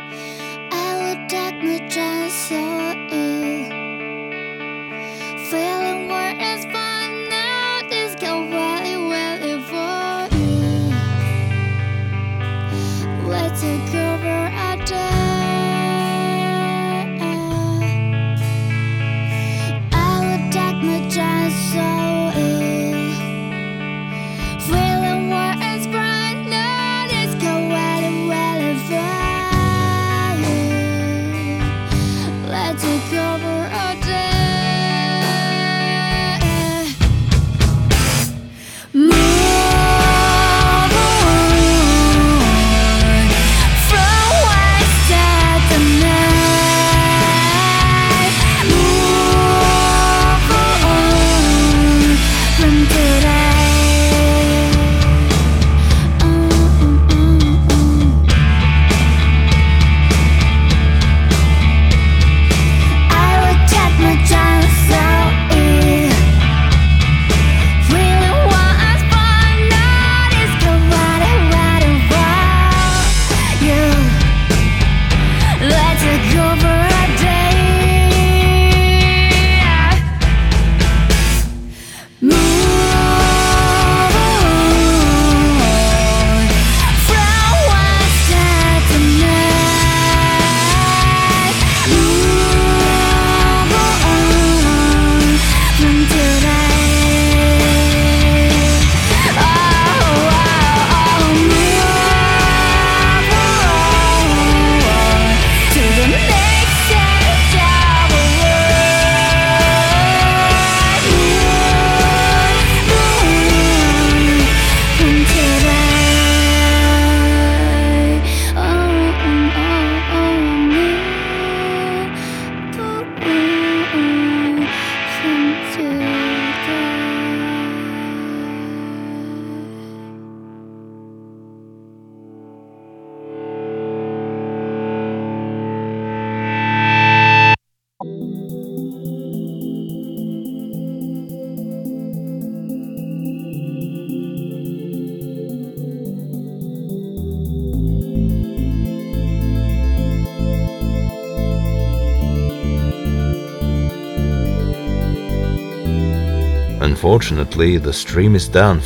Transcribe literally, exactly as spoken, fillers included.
I would take my chance so ill. Feeling worse by now. This go really, really for you. Let's take over a day. I would take my chance so ill. Feeling worse by now. This go really, really for you. Let's take over a day. Unfortunately, the stream is down